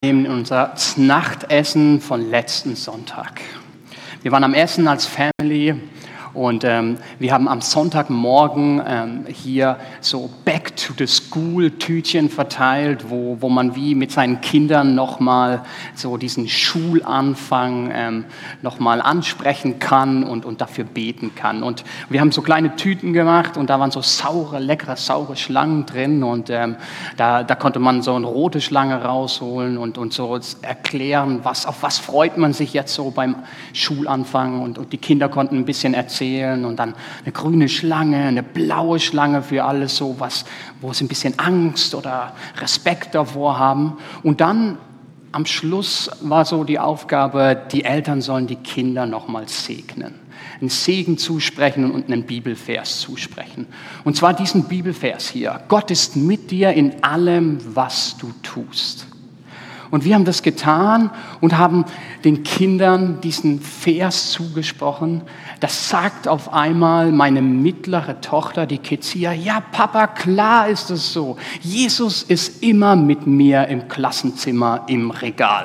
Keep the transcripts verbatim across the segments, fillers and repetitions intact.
In unser Nachtessen von letzten Sonntag. Wir waren am Essen als Family und ähm, wir haben am Sonntagmorgen ähm, hier so Back to the School Tütchen verteilt, wo, wo man wie mit seinen Kindern nochmal so diesen Schulanfang ähm, nochmal ansprechen kann und, und dafür beten kann. Und wir haben so kleine Tüten gemacht und da waren so saure, leckere, saure Schlangen drin und ähm, da, da konnte man so eine rote Schlange rausholen und, und so erklären, was, auf was freut man sich jetzt so beim Schulanfang und, und die Kinder konnten ein bisschen erzählen und dann eine grüne Schlange, eine blaue Schlange für alles so, was, wo sie ein bisschen Angst oder Respekt davor haben. Und dann am Schluss war so die Aufgabe, die Eltern sollen die Kinder nochmal segnen. Einen Segen zusprechen und einen Bibelvers zusprechen. Und zwar diesen Bibelvers hier. Gott ist mit dir in allem, was du tust. Und wir haben das getan und haben den Kindern diesen Vers zugesprochen. Das sagt auf einmal meine mittlere Tochter, die Kezia, ja Papa, klar ist es so. Jesus ist immer mit mir im Klassenzimmer im Regal.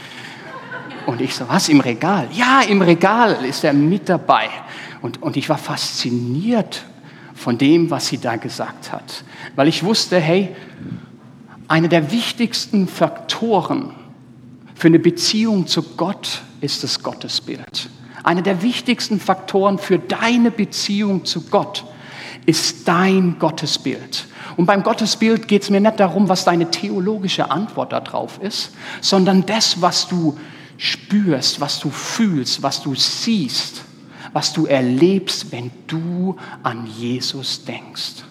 Und ich so, was, im Regal? Ja, im Regal ist er mit dabei. Und, und ich war fasziniert von dem, was sie da gesagt hat. Weil ich wusste, hey, einer der wichtigsten Faktoren für eine Beziehung zu Gott ist das Gottesbild. Einer der wichtigsten Faktoren für deine Beziehung zu Gott ist dein Gottesbild. Und beim Gottesbild geht es mir nicht darum, was deine theologische Antwort darauf ist, sondern das, was du spürst, was du fühlst, was du siehst, was du erlebst, wenn du an Jesus denkst.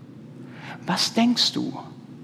Was denkst du?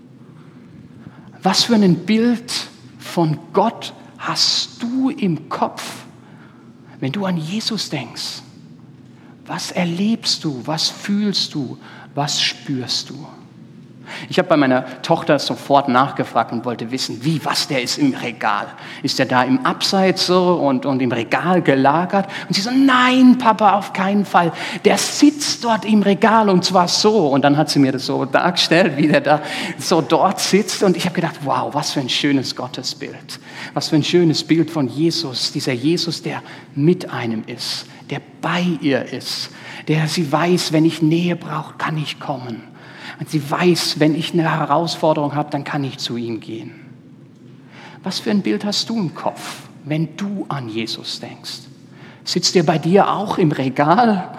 Was für ein Bild von Gott hast du im Kopf, wenn du an Jesus denkst? Was erlebst du? Was fühlst du? Was spürst du? Ich habe bei meiner Tochter sofort nachgefragt und wollte wissen, wie, was, der ist im Regal. Ist der da im Abseits so und, und im Regal gelagert? Und sie so, nein, Papa, auf keinen Fall. Der sitzt dort im Regal und zwar so. Und dann hat sie mir das so dargestellt, wie der da so dort sitzt. Und ich habe gedacht, wow, was für ein schönes Gottesbild. Was für ein schönes Bild von Jesus. Dieser Jesus, der mit einem ist, der bei ihr ist, der sie weiß, wenn ich Nähe brauche, kann ich kommen. Und sie weiß, wenn ich eine Herausforderung habe, dann kann ich zu ihm gehen. Was für ein Bild hast du im Kopf, wenn du an Jesus denkst? Sitzt er bei dir auch im Regal?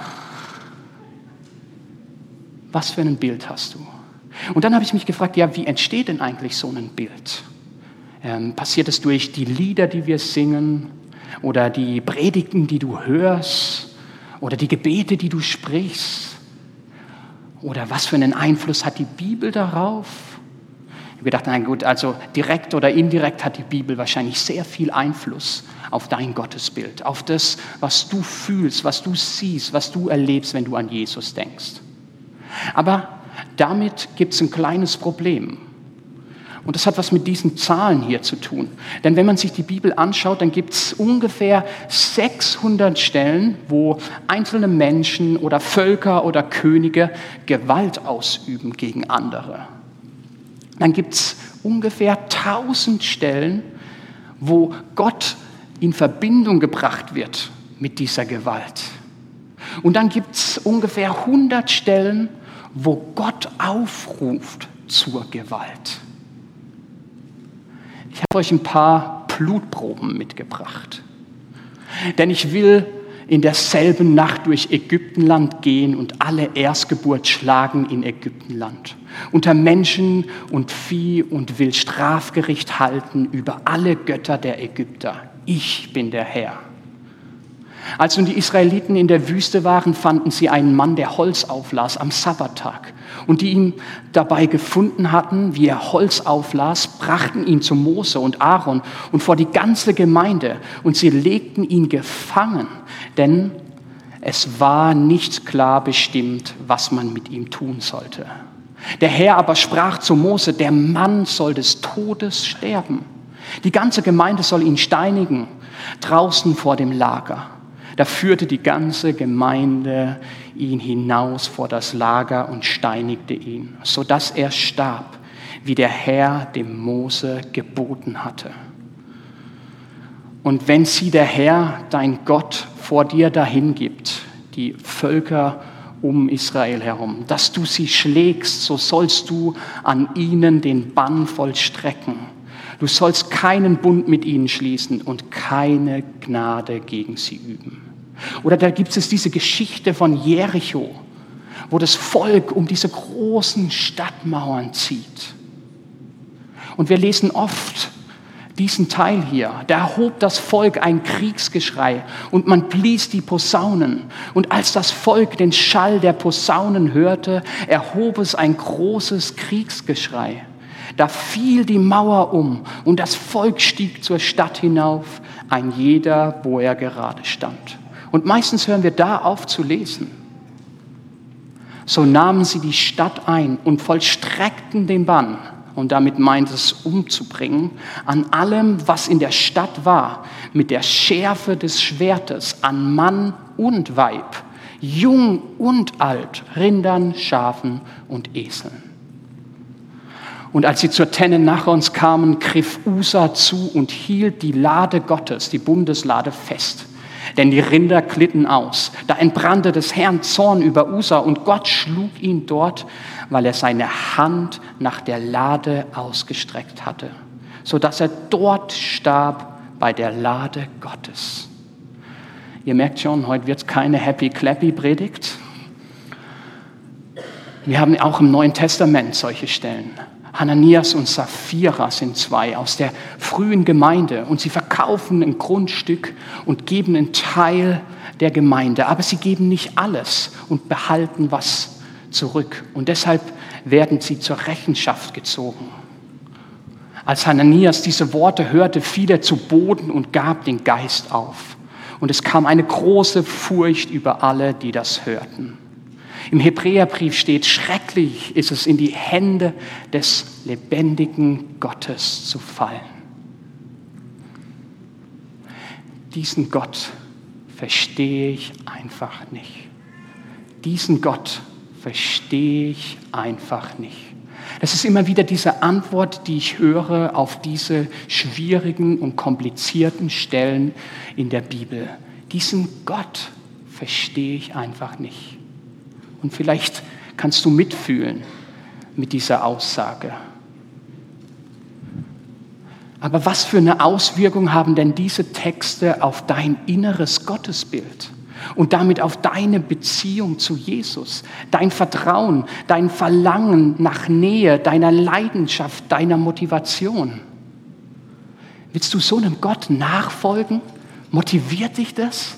Was für ein Bild hast du? Und dann habe ich mich gefragt, ja, wie entsteht denn eigentlich so ein Bild? Ähm, passiert es durch die Lieder, die wir singen? Oder die Predigten, die du hörst? Oder die Gebete, die du sprichst? Oder was für einen Einfluss hat die Bibel darauf? Ich habe gedacht, na gut, also direkt oder indirekt hat die Bibel wahrscheinlich sehr viel Einfluss auf dein Gottesbild, auf das, was du fühlst, was du siehst, was du erlebst, wenn du an Jesus denkst. Aber damit gibt es ein kleines Problem. Und das hat was mit diesen Zahlen hier zu tun. Denn wenn man sich die Bibel anschaut, dann gibt es ungefähr sechshundert Stellen, wo einzelne Menschen oder Völker oder Könige Gewalt ausüben gegen andere. Dann gibt es ungefähr tausend Stellen, wo Gott in Verbindung gebracht wird mit dieser Gewalt. Und dann gibt es ungefähr hundert Stellen, wo Gott aufruft zur Gewalt. Ich habe euch ein paar Blutproben mitgebracht. Denn ich will in derselben Nacht durch Ägyptenland gehen und alle Erstgeburt schlagen in Ägyptenland. Unter Menschen und Vieh und will Strafgericht halten über alle Götter der Ägypter. Ich bin der Herr. Als nun die Israeliten in der Wüste waren, fanden sie einen Mann, der Holz auflas am Sabbattag. Und die ihn dabei gefunden hatten, wie er Holz auflas, brachten ihn zu Mose und Aaron und vor die ganze Gemeinde. Und sie legten ihn gefangen, denn es war nicht klar bestimmt, was man mit ihm tun sollte. Der Herr aber sprach zu Mose, der Mann soll des Todes sterben. Die ganze Gemeinde soll ihn steinigen, draußen vor dem Lager. Da führte die ganze Gemeinde ihn hinaus vor das Lager und steinigte ihn, sodass er starb. wie der Herr dem Mose geboten hatte. Und wenn sie der Herr, dein Gott, vor dir dahin gibt, die Völker um Israel herum, dass du sie schlägst, so sollst du an ihnen den Bann vollstrecken. Du sollst keinen Bund mit ihnen schließen und keine Gnade gegen sie üben. Oder da gibt es diese Geschichte von Jericho, wo das Volk um diese großen Stadtmauern zieht. Und wir lesen oft diesen Teil hier. Da erhob das Volk ein Kriegsgeschrei und man blies die Posaunen. Und als das Volk den Schall der Posaunen hörte, erhob es ein großes Kriegsgeschrei. Da fiel die Mauer um und das Volk stieg zur Stadt hinauf, ein jeder, wo er gerade stand. Und meistens hören wir da auf zu lesen. So nahmen sie die Stadt ein und vollstreckten den Bann. Und damit meint es umzubringen, an allem, was in der Stadt war, mit der Schärfe des Schwertes, an Mann und Weib, jung und alt, Rindern, Schafen und Eseln. Und als sie zur Tenne nach uns kamen, griff Usa zu und hielt die Lade Gottes, die Bundeslade, fest. Denn die Rinder glitten aus. Da entbrannte des Herrn Zorn über Usa und Gott schlug ihn dort, weil er seine Hand nach der Lade ausgestreckt hatte, sodass er dort starb bei der Lade Gottes. Ihr merkt schon, heute wird es keine Happy-Clappy-Predigt. Wir haben auch im Neuen Testament solche Stellen. Hananias und Sapphira sind zwei aus der frühen Gemeinde und sie verkaufen ein Grundstück und geben einen Teil der Gemeinde, aber sie geben nicht alles und behalten was zurück und deshalb werden sie zur Rechenschaft gezogen. Als Hananias diese Worte hörte, fiel er zu Boden und gab den Geist auf und es kam eine große Furcht über alle, die das hörten. Im Hebräerbrief steht, schrecklich ist es, in die Hände des lebendigen Gottes zu fallen. Diesen Gott verstehe ich einfach nicht. Diesen Gott verstehe ich einfach nicht. Das ist immer wieder diese Antwort, die ich höre auf diese schwierigen und komplizierten Stellen in der Bibel. Diesen Gott verstehe ich einfach nicht. Und vielleicht kannst du mitfühlen mit dieser Aussage. Aber was für eine Auswirkung haben denn diese Texte auf dein inneres Gottesbild und damit auf deine Beziehung zu Jesus, dein Vertrauen, dein Verlangen nach Nähe, deiner Leidenschaft, deiner Motivation? Willst du so einem Gott nachfolgen? Motiviert dich das?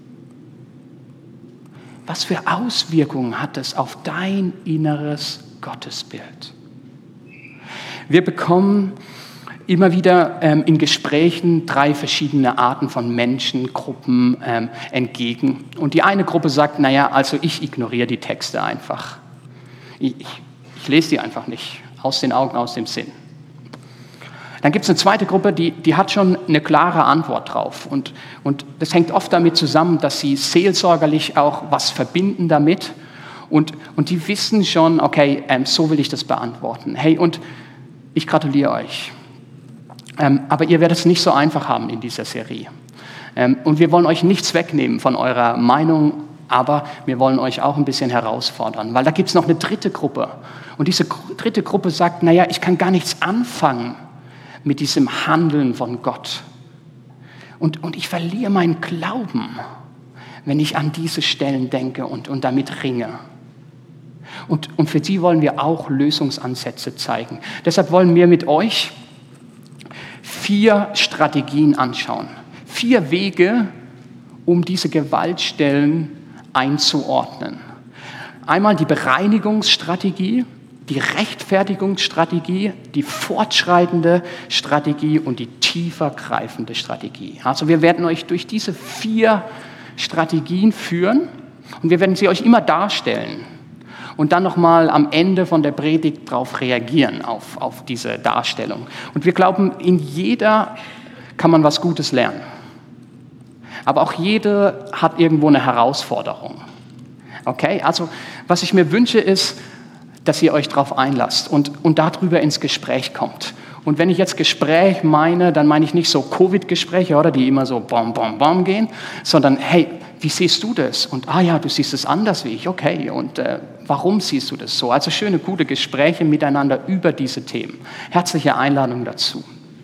Was für Auswirkungen hat es auf dein inneres Gottesbild? Wir bekommen immer wieder ähm, in Gesprächen drei verschiedene Arten von Menschengruppen ähm, entgegen. Und die eine Gruppe sagt, naja, also ich ignoriere die Texte einfach. Ich, ich, ich lese die einfach nicht. Aus den Augen, aus dem Sinn. Dann gibt es eine zweite Gruppe, die, die hat schon eine klare Antwort drauf. Und, und das hängt oft damit zusammen, dass sie seelsorgerlich auch was verbinden damit. Und, und die wissen schon, okay, ähm, so will ich das beantworten. Hey, und ich gratuliere euch. Ähm, aber ihr werdet es nicht so einfach haben in dieser Serie. Ähm, und wir wollen euch nichts wegnehmen von eurer Meinung, aber wir wollen euch auch ein bisschen herausfordern. Weil da gibt es noch eine dritte Gruppe. Und diese dritte Gruppe sagt, naja, ich kann gar nichts anfangen mit diesem Handeln von Gott. Und, und ich verliere meinen Glauben, wenn ich an diese Stellen denke und, und damit ringe. Und, und für sie wollen wir auch Lösungsansätze zeigen. Deshalb wollen wir mit euch vier Strategien anschauen. Vier Wege, um diese Gewaltstellen einzuordnen. Einmal die Bereinigungsstrategie, die Rechtfertigungsstrategie, die fortschreitende Strategie und die tiefer greifende Strategie. Also wir werden euch durch diese vier Strategien führen und wir werden sie euch immer darstellen und dann nochmal am Ende von der Predigt darauf reagieren, auf, auf diese Darstellung. Und wir glauben, in jeder kann man was Gutes lernen. Aber auch jede hat irgendwo eine Herausforderung. Okay, also was ich mir wünsche ist, dass ihr euch darauf einlasst und, und darüber ins Gespräch kommt. Und wenn ich jetzt Gespräch meine, dann meine ich nicht so Covid-Gespräche, oder, die immer so bom, bom, bom gehen, sondern hey, wie siehst du das? Und ah ja, du siehst es anders wie ich, okay. Und äh, warum siehst du das so? Also schöne, gute Gespräche miteinander über diese Themen. Herzliche Einladung dazu.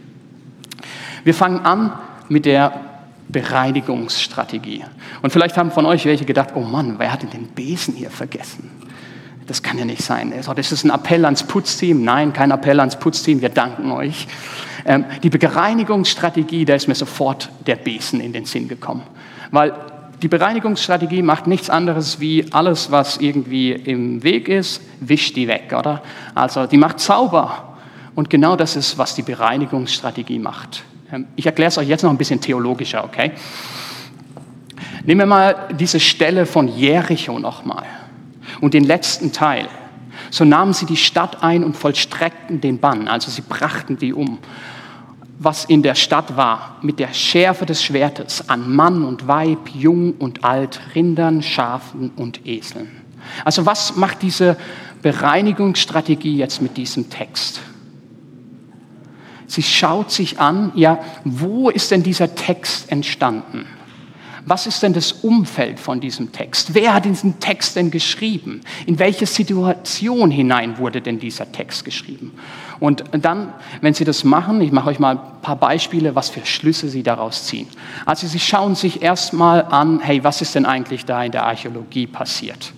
Wir fangen an mit der Bereinigungsstrategie. Und vielleicht haben von euch welche gedacht, oh Mann, wer hat denn den Besen hier vergessen? Das kann ja nicht sein. Das ist ein Appell ans Putzteam. Nein, kein Appell ans Putzteam. Wir danken euch. Ähm, die Bereinigungsstrategie, da ist mir sofort der Besen in den Sinn gekommen. Weil die Bereinigungsstrategie macht nichts anderes wie alles, was irgendwie im Weg ist, wischt die weg, oder? Also die macht sauber. Und genau das ist, was die Bereinigungsstrategie macht. Ähm, ich erkläre es euch jetzt noch ein bisschen theologischer, okay? Nehmen wir mal diese Stelle von Jericho nochmal. Und den letzten Teil. So nahmen sie die Stadt ein und vollstreckten den Bann, also sie brachten die um. Was in der Stadt war, mit der Schärfe des Schwertes an Mann und Weib, Jung und Alt, Rindern, Schafen und Eseln. Also was macht diese Bereinigungsstrategie jetzt mit diesem Text? Sie schaut sich an, ja, wo ist denn dieser Text entstanden? Was ist denn das Umfeld von diesem Text? Wer hat diesen Text denn geschrieben? In welche Situation hinein wurde denn dieser Text geschrieben? Und dann, wenn Sie das machen, ich mache euch mal ein paar Beispiele, was für Schlüsse Sie daraus ziehen. Also Sie schauen sich erstmal an, hey, was ist denn eigentlich da in der Archäologie passiert?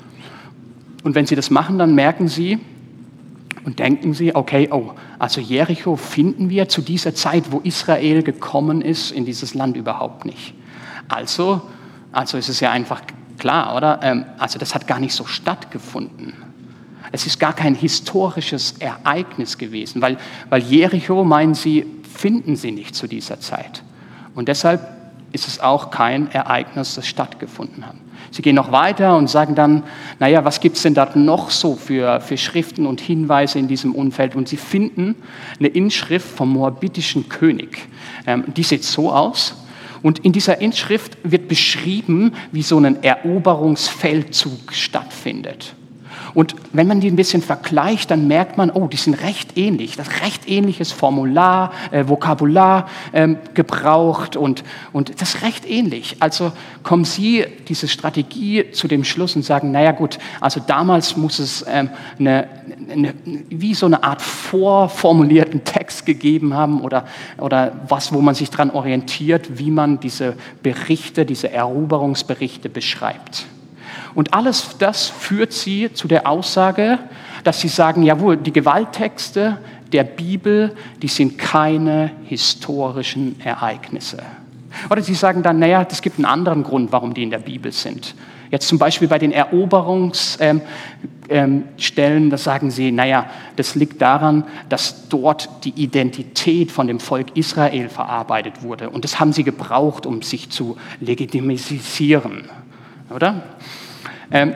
Und wenn Sie das machen, dann merken Sie und denken Sie, okay, oh, also Jericho finden wir zu dieser Zeit, wo Israel gekommen ist, in dieses Land überhaupt nicht. Also, also ist es ja einfach klar, oder? Ähm, also das hat gar nicht so stattgefunden. Es ist gar kein historisches Ereignis gewesen, weil, weil Jericho, meinen sie, finden sie nicht zu dieser Zeit. Und deshalb ist es auch kein Ereignis, das stattgefunden hat. Sie gehen noch weiter und sagen dann, naja, was gibt es denn da noch so für, für Schriften und Hinweise in diesem Umfeld? Und sie finden eine Inschrift vom moabitischen König. Ähm, die sieht so aus. Und in dieser Inschrift wird beschrieben, wie so ein Eroberungsfeldzug stattfindet. Und wenn man die ein bisschen vergleicht, dann merkt man, oh, die sind recht ähnlich. Das recht ähnliches Formular, äh, Vokabular ähm, gebraucht und, und das ist recht ähnlich. Also kommen Sie, diese Strategie, zu dem Schluss und sagen, naja gut, also damals muss es ähm, eine, eine, wie so eine Art vorformulierten Text gegeben haben oder, oder was, wo man sich daran orientiert, wie man diese Berichte, diese Eroberungsberichte beschreibt. Und alles das führt sie zu der Aussage, dass sie sagen, jawohl, die Gewalttexte der Bibel, die sind keine historischen Ereignisse. Oder sie sagen dann, naja, es gibt einen anderen Grund, warum die in der Bibel sind. Jetzt zum Beispiel bei den Eroberungsstellen, ähm, ähm, da sagen sie, naja, das liegt daran, dass dort die Identität von dem Volk Israel verarbeitet wurde. Und das haben sie gebraucht, um sich zu legitimisieren. Oder? Ähm,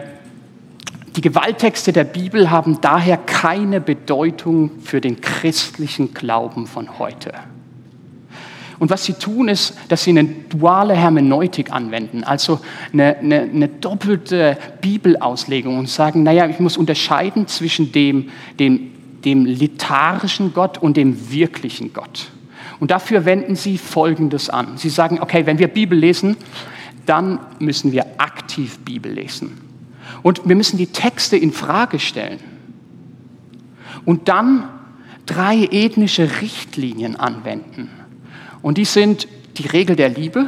die Gewalttexte der Bibel haben daher keine Bedeutung für den christlichen Glauben von heute. Und was sie tun, ist, dass sie eine duale Hermeneutik anwenden, also eine, eine, eine doppelte Bibelauslegung und sagen, naja, ich muss unterscheiden zwischen dem, dem, dem literarischen Gott und dem wirklichen Gott. Und dafür wenden sie Folgendes an. Sie sagen, okay, wenn wir Bibel lesen, dann müssen wir aktiv Bibel lesen. Und wir müssen die Texte in Frage stellen. Und dann drei ethnische Richtlinien anwenden. Und die sind die Regel der Liebe,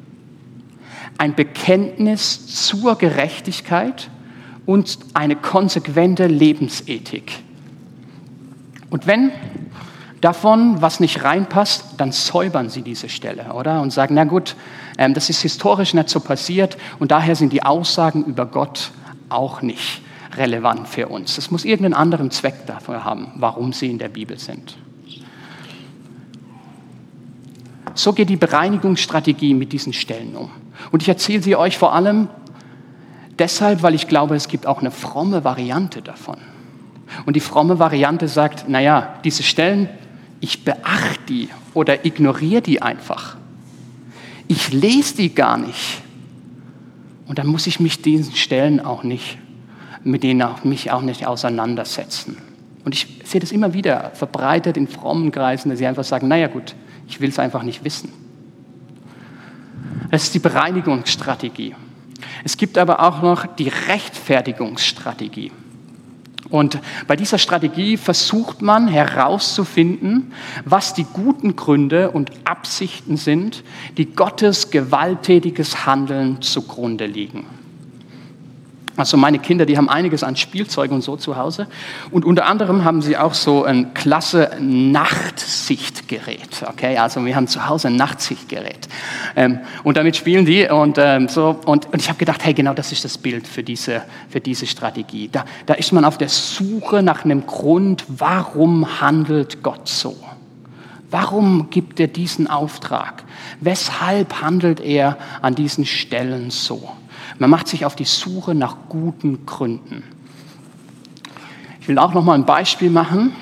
ein Bekenntnis zur Gerechtigkeit und eine konsequente Lebensethik. Und wenn davon was nicht reinpasst, dann säubern sie diese Stelle, oder? Und sagen, na gut, ähm, das ist historisch nicht so passiert und daher sind die Aussagen über Gott auch nicht relevant für uns. Es muss irgendeinen anderen Zweck dafür haben, warum sie in der Bibel sind. So geht die Bereinigungsstrategie mit diesen Stellen um. Und ich erzähle sie euch vor allem deshalb, weil ich glaube, es gibt auch eine fromme Variante davon. Und die fromme Variante sagt, naja, diese Stellen, ich beachte die oder ignoriere die einfach. Ich lese die gar nicht. Und dann muss ich mich diesen Stellen auch nicht mit denen ich mich auch nicht auseinandersetzen. Und ich sehe das immer wieder verbreitet in frommen Kreisen, dass sie einfach sagen, naja gut, ich will es einfach nicht wissen. Das ist die Bereinigungsstrategie. Es gibt aber auch noch die Rechtfertigungsstrategie. Und bei dieser Strategie versucht man herauszufinden, was die guten Gründe und Absichten sind, die Gottes gewalttätiges Handeln zugrunde liegen. Also meine Kinder, die haben einiges an Spielzeug und so zu Hause. Und unter anderem haben sie auch so ein klasse Nachtsichtgerät. Okay, also wir haben zu Hause ein Nachtsichtgerät. Ähm, und damit spielen die. Und, ähm, so, und, und ich habe gedacht, hey, genau das ist das Bild für diese, für diese Strategie. Da, da ist man auf der Suche nach einem Grund, warum handelt Gott so? Warum gibt er diesen Auftrag? Weshalb handelt er an diesen Stellen so? Man macht sich auf die Suche nach guten Gründen. Ich will auch noch mal ein Beispiel machen.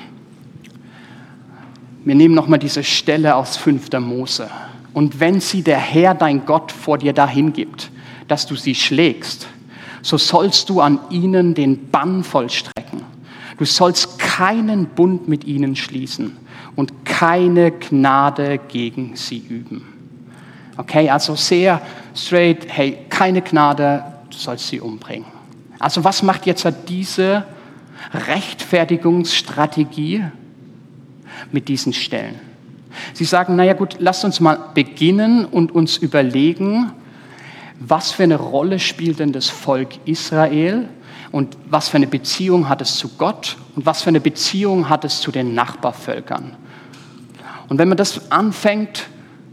Wir nehmen noch mal diese Stelle aus fünfter Mose. Und wenn sie der Herr, dein Gott, vor dir dahin gibt, dass du sie schlägst, so sollst du an ihnen den Bann vollstrecken. Du sollst keinen Bund mit ihnen schließen und keine Gnade gegen sie üben. Okay, also sehr straight, hey, keine Gnade, du sollst sie umbringen. Also was macht jetzt diese Rechtfertigungsstrategie mit diesen Stellen? Sie sagen, naja gut, lasst uns mal beginnen und uns überlegen, was für eine Rolle spielt denn das Volk Israel und was für eine Beziehung hat es zu Gott und was für eine Beziehung hat es zu den Nachbarvölkern. Und wenn man das anfängt,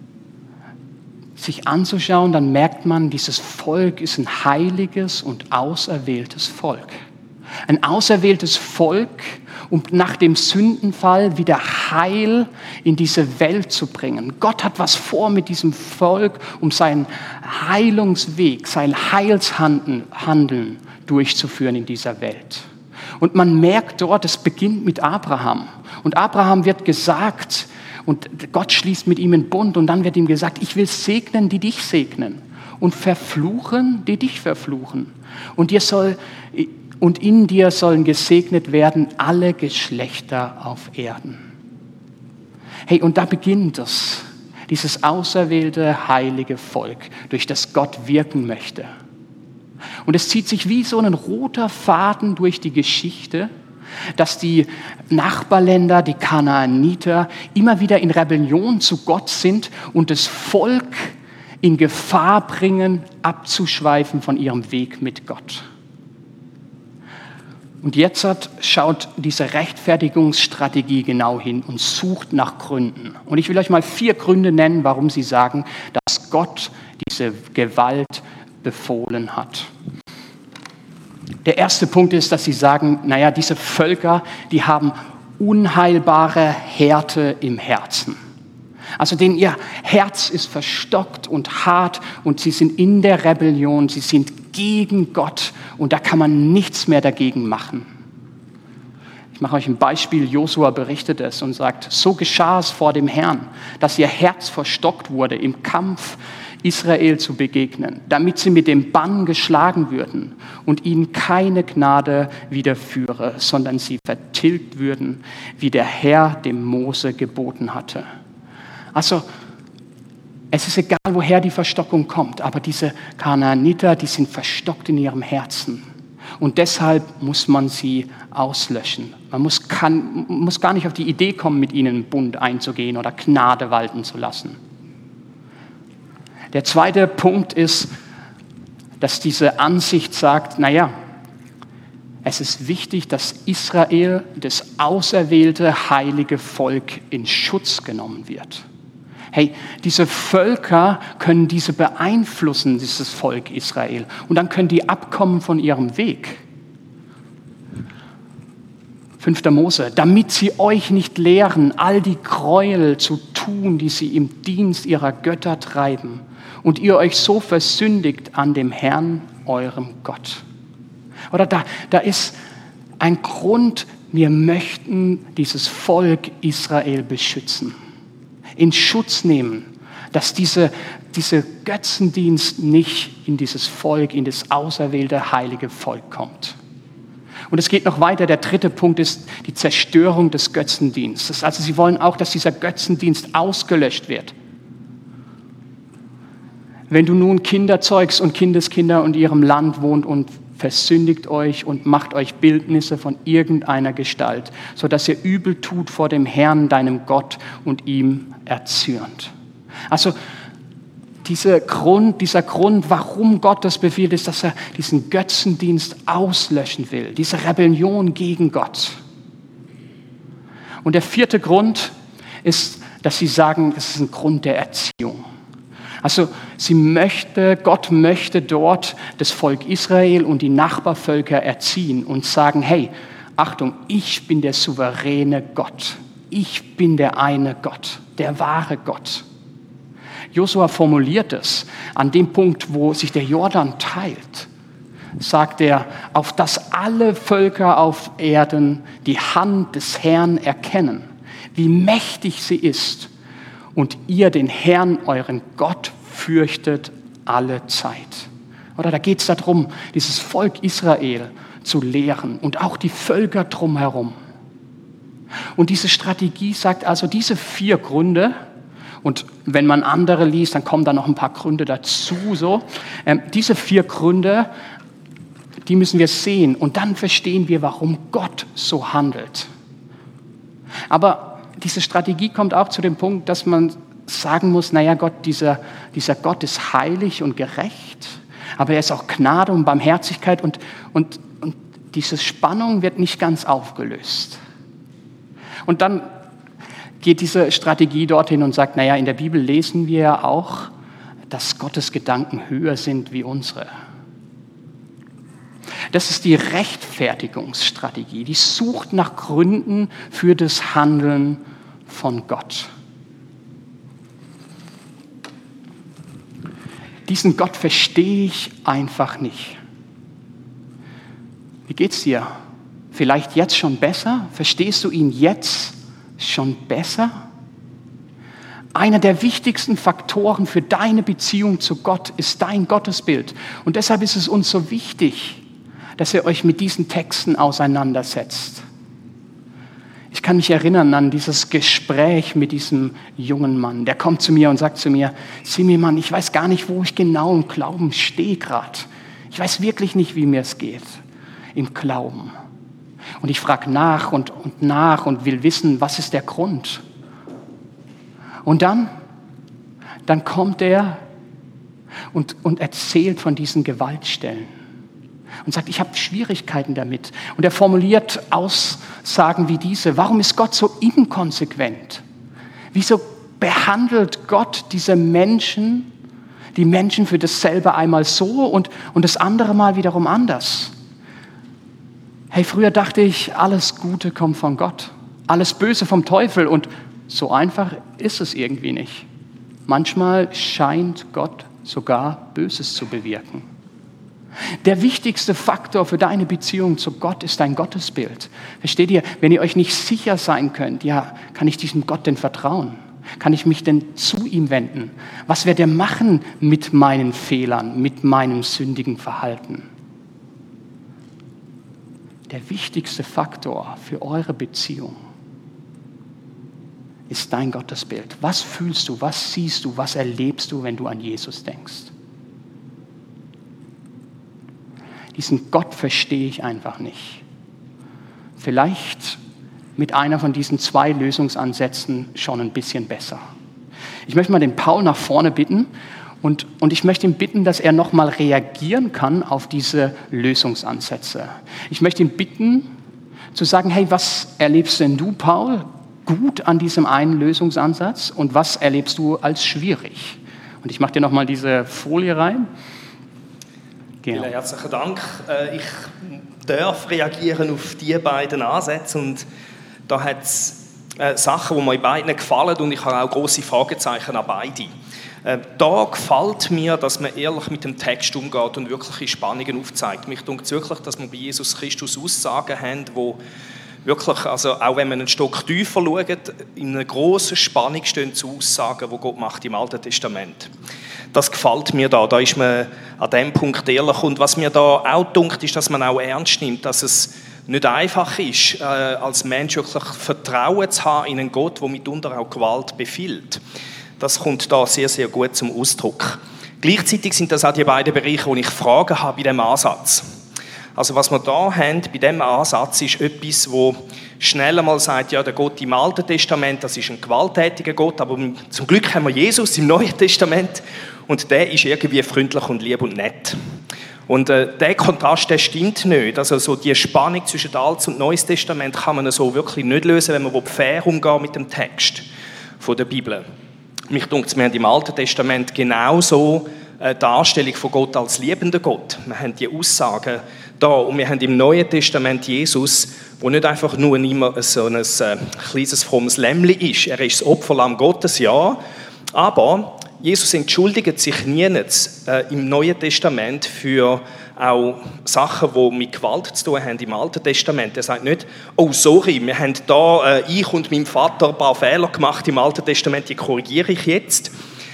sich anzuschauen, dann merkt man, dieses Volk ist ein heiliges und auserwähltes Volk. Ein auserwähltes Volk, um nach dem Sündenfall wieder Heil in diese Welt zu bringen. Gott hat was vor mit diesem Volk, um seinen Heilungsweg, sein Heilshandeln durchzuführen in dieser Welt. Und man merkt dort, es beginnt mit Abraham. Und Abraham wird gesagt, und Gott schließt mit ihm einen Bund und dann wird ihm gesagt, ich will segnen, die dich segnen und verfluchen, die dich verfluchen. Und, dir soll, und in dir sollen gesegnet werden alle Geschlechter auf Erden. Hey, und da beginnt es, dieses auserwählte, heilige Volk, durch das Gott wirken möchte. Und es zieht sich wie so ein roter Faden durch die Geschichte, dass die Nachbarländer, die Kanaaniter, immer wieder in Rebellion zu Gott sind und das Volk in Gefahr bringen, abzuschweifen von ihrem Weg mit Gott. Und jetzt hat, schaut diese Rechtfertigungsstrategie genau hin und sucht nach Gründen. Und ich will euch mal vier Gründe nennen, warum sie sagen, dass Gott diese Gewalt befohlen hat. Der erste Punkt ist, dass sie sagen, naja, diese Völker, die haben unheilbare Härte im Herzen. Also denen ihr Herz ist verstockt und hart und sie sind in der Rebellion, sie sind gegen Gott und da kann man nichts mehr dagegen machen. Ich mache euch ein Beispiel, Josua berichtet es und sagt, so geschah es vor dem Herrn, dass ihr Herz verstockt wurde im Kampf Israel zu begegnen, damit sie mit dem Bann geschlagen würden und ihnen keine Gnade widerführe, sondern sie vertilgt würden, wie der Herr dem Mose geboten hatte. Also es ist egal, woher die Verstockung kommt, aber diese Kanaaniter, die sind verstockt in ihrem Herzen. Und deshalb muss man sie auslöschen. Man muss, kann, muss gar nicht auf die Idee kommen, mit ihnen einen Bund einzugehen oder Gnade walten zu lassen. Der zweite Punkt ist, dass diese Ansicht sagt, naja, es ist wichtig, dass Israel, das auserwählte heilige Volk, in Schutz genommen wird. Hey, diese Völker können diese beeinflussen, dieses Volk Israel. Und dann können die abkommen von ihrem Weg. fünfter Mose, damit sie euch nicht lehren, all die Gräuel zu tun, die sie im Dienst ihrer Götter treiben, und ihr euch so versündigt an dem Herrn, eurem Gott. Oder da, da ist ein Grund, wir möchten dieses Volk Israel beschützen, in Schutz nehmen, dass diese, diese Götzendienst nicht in dieses Volk, in das auserwählte heilige Volk kommt. Und es geht noch weiter. Der dritte Punkt ist die Zerstörung des Götzendienstes. Also sie wollen auch, dass dieser Götzendienst ausgelöscht wird. Wenn du nun Kinder zeugst und Kindeskinder in ihrem Land wohnt und versündigt euch und macht euch Bildnisse von irgendeiner Gestalt, sodass ihr übel tut vor dem Herrn, deinem Gott, und ihm erzürnt. Also Diese Grund, dieser Grund, warum Gott das befiehlt, ist, dass er diesen Götzendienst auslöschen will, diese Rebellion gegen Gott. Und der vierte Grund ist, dass sie sagen, es ist ein Grund der Erziehung. Also sie möchte, Gott möchte dort das Volk Israel und die Nachbarvölker erziehen und sagen, hey, Achtung, ich bin der souveräne Gott. Ich bin der eine Gott, der wahre Gott. Josua formuliert es an dem Punkt, wo sich der Jordan teilt, sagt er, auf dass alle Völker auf Erden die Hand des Herrn erkennen, wie mächtig sie ist, und ihr den Herrn, euren Gott, fürchtet alle Zeit. Oder da geht es darum, dieses Volk Israel zu lehren und auch die Völker drumherum. Und diese Strategie sagt also, diese vier Gründe, und wenn man andere liest, dann kommen da noch ein paar Gründe dazu. So. Ähm, diese vier Gründe, die müssen wir sehen. Und dann verstehen wir, warum Gott so handelt. Aber diese Strategie kommt auch zu dem Punkt, dass man sagen muss, naja Gott, dieser, dieser Gott ist heilig und gerecht. Aber er ist auch Gnade und Barmherzigkeit. Und, und, und diese Spannung wird nicht ganz aufgelöst. Und dann geht diese Strategie dorthin und sagt, naja, in der Bibel lesen wir ja auch, dass Gottes Gedanken höher sind wie unsere. Das ist die Rechtfertigungsstrategie, die sucht nach Gründen für das Handeln von Gott. Diesen Gott verstehe ich einfach nicht. Wie geht's dir? Vielleicht jetzt schon besser? Verstehst du ihn jetzt schon besser? Einer der wichtigsten Faktoren für deine Beziehung zu Gott ist dein Gottesbild. Und deshalb ist es uns so wichtig, dass ihr euch mit diesen Texten auseinandersetzt. Ich kann mich erinnern an dieses Gespräch mit diesem jungen Mann. Der kommt zu mir und sagt zu mir, Simeon, ich weiß gar nicht, wo ich genau im Glauben stehe gerade. Ich weiß wirklich nicht, wie mir es geht im Glauben. Und ich frage nach und, und nach und will wissen, was ist der Grund? Und dann, dann kommt er und, und erzählt von diesen Gewaltstellen und sagt, ich habe Schwierigkeiten damit. Und er formuliert Aussagen wie diese. Warum ist Gott so inkonsequent? Wieso behandelt Gott diese Menschen, die Menschen für dasselbe einmal so und, und das andere Mal wiederum anders? Hey, früher dachte ich, alles Gute kommt von Gott, alles Böse vom Teufel, und so einfach ist es irgendwie nicht. Manchmal scheint Gott sogar Böses zu bewirken. Der wichtigste Faktor für deine Beziehung zu Gott ist dein Gottesbild. Versteht ihr? Wenn ihr euch nicht sicher sein könnt, ja, kann ich diesem Gott denn vertrauen? Kann ich mich denn zu ihm wenden? Was wird er machen mit meinen Fehlern, mit meinem sündigen Verhalten? Der wichtigste Faktor für eure Beziehung ist dein Gottesbild. Was fühlst du, was siehst du, was erlebst du, wenn du an Jesus denkst? Diesen Gott verstehe ich einfach nicht. Vielleicht mit einer von diesen zwei Lösungsansätzen schon ein bisschen besser. Ich möchte mal den Paul nach vorne bitten und, und ich möchte ihn bitten, dass er nochmal reagieren kann auf diese Lösungsansätze. Ich möchte ihn bitten, zu sagen, hey, was erlebst denn du, Paul, gut an diesem einen Lösungsansatz und was erlebst du als schwierig? Und ich mache dir nochmal diese Folie rein. Genau. Vielen herzlichen Dank. Ich darf reagieren auf diese beiden Ansätze und da hat es Sachen, die mir beiden gefallen, und ich habe auch grosse Fragezeichen an beide. Da gefällt mir, dass man ehrlich mit dem Text umgeht und wirkliche Spannungen aufzeigt. Mich denkt es wirklich, dass wir bei Jesus Christus Aussagen haben, die wirklich, also auch wenn man einen Stock tiefer schaut, in einer grossen Spannung stehen zu Aussagen, die Gott macht im Alten Testament. Das gefällt mir da, da ist man an diesem Punkt ehrlich. Und was mir da auch dunkt, ist, dass man auch ernst nimmt, dass es nicht einfach ist, äh, als Mensch wirklich Vertrauen zu haben in einen Gott, der mitunter auch Gewalt befiehlt. Das kommt da sehr, sehr gut zum Ausdruck. Gleichzeitig sind das auch die beiden Bereiche, wo ich Fragen habe bei diesem Ansatz. Also was wir da haben bei diesem Ansatz ist etwas, wo schnell einmal sagt, ja, der Gott im Alten Testament, das ist ein gewalttätiger Gott, aber zum Glück haben wir Jesus im Neuen Testament und der ist irgendwie freundlich und lieb und nett. Und äh, der Kontrast, der stimmt nicht. Also so die Spannung zwischen Altes und Neues Testament kann man so wirklich nicht lösen, wenn man fair umgehen mit dem Text von der Bibel. Mich denkt, wir haben im Alten Testament genauso eine Darstellung von Gott als liebender Gott. Wir haben die Aussagen da und wir haben im Neuen Testament Jesus, der nicht einfach nur immer so ein äh, kleines frommes Lämmli ist. Er ist das Opferlamm Gottes, ja, aber Jesus entschuldigt sich nie äh, im Neuen Testament für auch Sachen, die mit Gewalt zu tun haben im Alten Testament. Er sagt nicht, oh sorry, wir haben da, äh, ich und mein Vater, ein paar Fehler gemacht im Alten Testament, die korrigiere ich jetzt.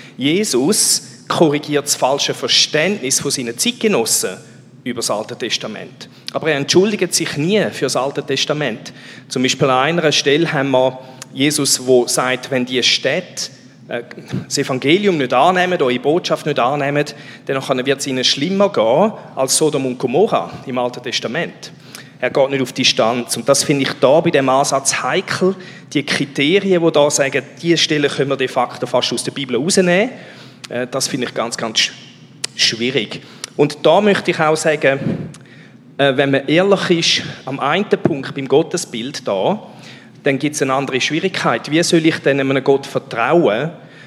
Jesus korrigiert das falsche Verständnis von seinen Zeitgenossen über das Alte Testament. Aber er entschuldigt sich nie für das Alte Testament. Zum Beispiel an einer Stelle haben wir Jesus, der sagt, wenn die Städte das Evangelium nicht annehmen, eure Botschaft nicht annehmen, dann wird es ihnen schlimmer gehen als Sodom und Gomorra im Alten Testament. Er geht nicht auf Distanz. Und das finde ich da bei dem Ansatz heikel. Die Kriterien, die da sagen, diese Stellen können wir de facto fast aus der Bibel rausnehmen, das finde ich ganz, ganz schwierig. Und da möchte ich auch sagen, wenn man ehrlich ist, am einen Punkt beim Gottesbild da, dann gibt es eine andere Schwierigkeit. Wie soll ich denn einem Gott vertrauen,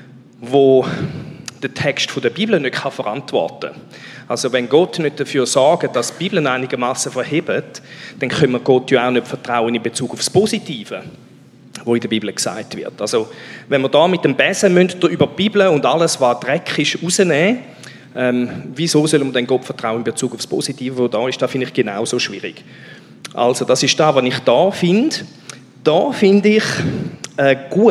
der den Text der Bibel nicht verantworten kann? Also wenn Gott nicht dafür sorgt, dass die Bibel einigermaßen verhebt, dann können wir Gott ja auch nicht vertrauen in Bezug auf das Positive, was in der Bibel gesagt wird. Also wenn wir da mit dem Besen über die Bibel und alles, was Dreck ist, rausnehmen, ähm, wieso sollen wir denn Gott vertrauen in Bezug auf das Positive, was da ist? Das finde ich genauso schwierig. Also das ist das, was ich da finde. Da finde ich äh, gut,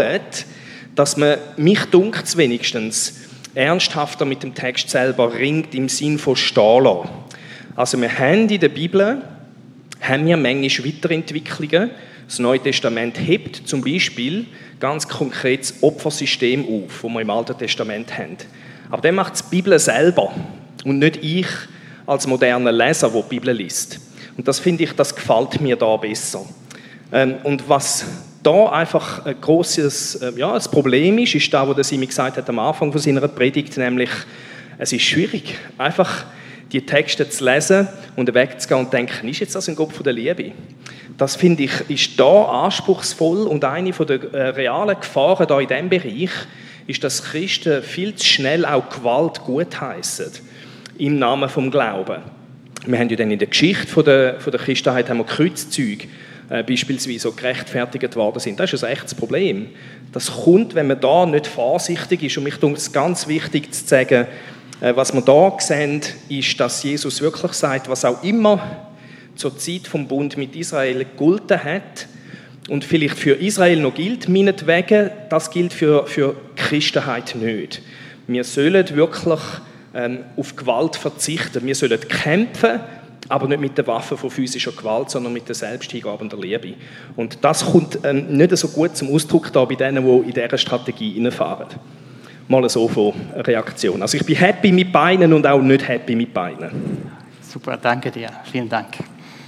dass man, mich dunkt wenigstens, ernsthafter mit dem Text selber ringt, im Sinn von stehen lassen. Also wir haben in der Bibel haben wir manchmal Weiterentwicklungen. Das Neue Testament hebt zum Beispiel ganz konkret das Opfersystem auf, das wir im Alten Testament haben. Aber dann macht es die Bibel selber und nicht ich als moderner Leser, der die Bibel liest. Und das finde ich, das gefällt mir da besser. Ähm, und was da einfach ein grosses äh, ja, das Problem ist, ist das, was Simi gesagt hat am Anfang von seiner Predigt, nämlich, es ist schwierig, einfach die Texte zu lesen und wegzugehen und denken, ist jetzt das ein Gott von der Liebe? Das, finde ich, ist da anspruchsvoll und eine von der äh, realen Gefahren da in diesem Bereich ist, dass Christen viel zu schnell auch Gewalt gutheissen im Namen vom Glauben. Wir haben ja dann in der Geschichte von der, von der Christenheit haben wir Kreuzzüge, äh, beispielsweise so gerechtfertigt worden sind. Das ist ein echtes Problem. Das kommt, wenn man da nicht vorsichtig ist. Und mich denke, es ist ganz wichtig zu sagen, äh, was wir da sehen, ist, dass Jesus wirklich sagt, was auch immer zur Zeit vom Bund mit Israel gegolten hat und vielleicht für Israel noch gilt, meinetwegen, das gilt für, für die Christenheit nicht. Wir sollen wirklich ähm, auf Gewalt verzichten. Wir sollen kämpfen, aber nicht mit den Waffen von physischer Gewalt, sondern mit der Selbsthingabe und der Liebe. Und das kommt ähm, nicht so gut zum Ausdruck da bei denen, die in dieser Strategie hineinfahren. Mal so von Reaktion. Also ich bin happy mit beiden und auch nicht happy mit beiden. Super, danke dir. Vielen Dank.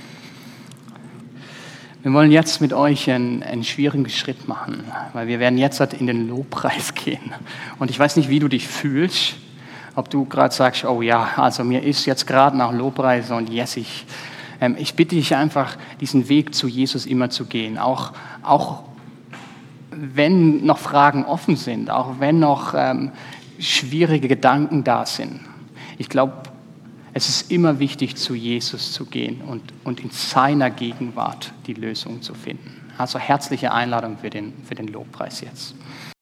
Wir wollen jetzt mit euch einen, einen schwierigen Schritt machen, weil wir werden jetzt in den Lobpreis gehen. Und ich weiß nicht, wie du dich fühlst, ob du gerade sagst, oh ja, also mir ist jetzt gerade nach Lobpreis und yes, ich, ähm, ich bitte dich einfach, diesen Weg zu Jesus immer zu gehen, auch, auch wenn noch Fragen offen sind, auch wenn noch ähm, schwierige Gedanken da sind. Ich glaube, es ist immer wichtig, zu Jesus zu gehen und, und in seiner Gegenwart die Lösung zu finden. Also herzliche Einladung für den, für den Lobpreis jetzt.